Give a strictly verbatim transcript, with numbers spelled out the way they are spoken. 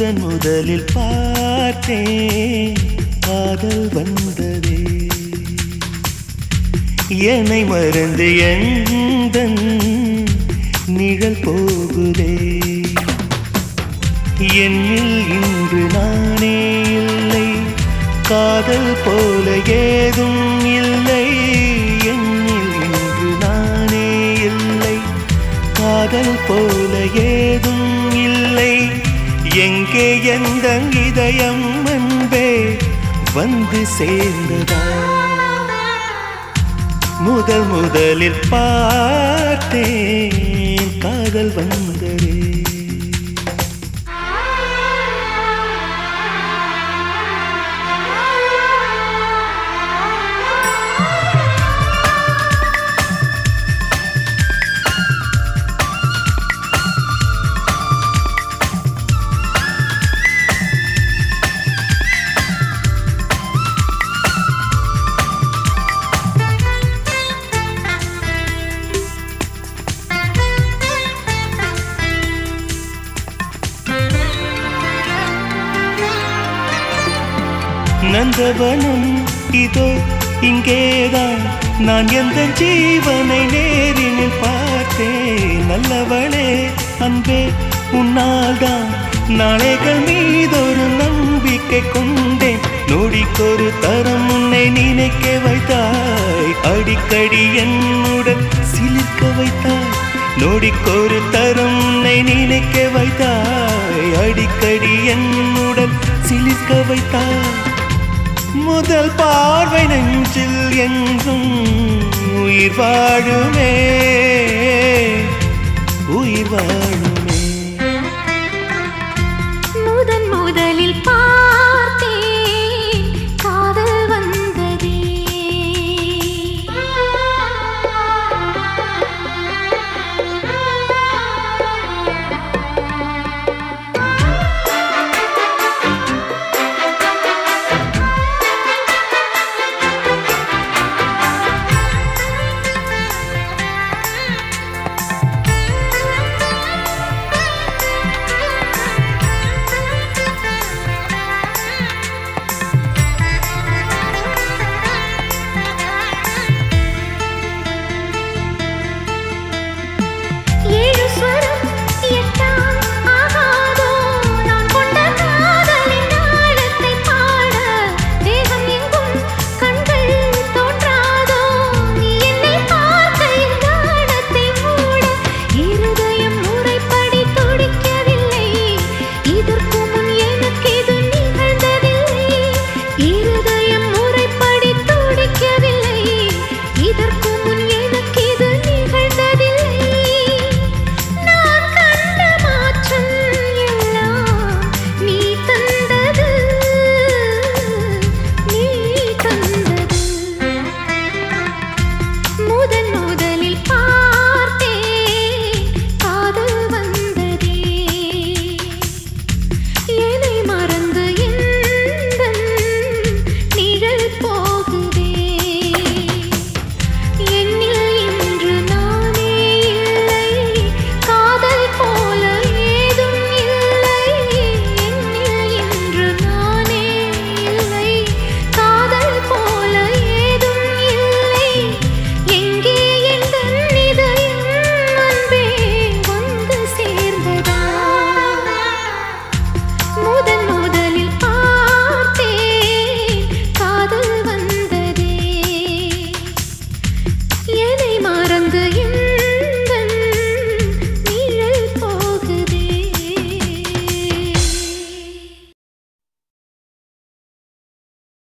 முதன் முதலில் பார்த்தேன் காதல் வந்ததே என்னை மறந்து எந்தன் நிழல் போகுதே என்னில் இன்று நானே இல்லை காதல் போல ஏதும் இல்லை என்னில் இன்று நானே இல்லை காதல் போல ஏதும் இல்லை எங்கே எந்த இதயம் அன்பே வந்து சேர்ந்ததா முதல் முதலில் பார்த்தேன் காதல் வந்ததே நந்தவனம் இதோ இங்கேதான் நான் எந்த ஜீவனை நேரினில் பார்த்தேன் நல்லவளே அன்பே உன்னால்தான் நாளைகள் மீதொரு நம்பிக்கை கொண்டேன் நொடிக்கொரு தரம் உன்னை நினைக்க வைத்தாய் அடிக்கடி என்னுடன் சிலிர்க்க வைத்தாய் நொடிக்கொரு தரம் உன்னை நினைக்க வைத்தாய் அடிக்கடி என்னுடன் சிலிர்க்க வைத்தாய் முதல் பார்வை நெஞ்சில் என்றும் உயிர் வாழுமே உயிர் வாழுமே முதன் முதலில்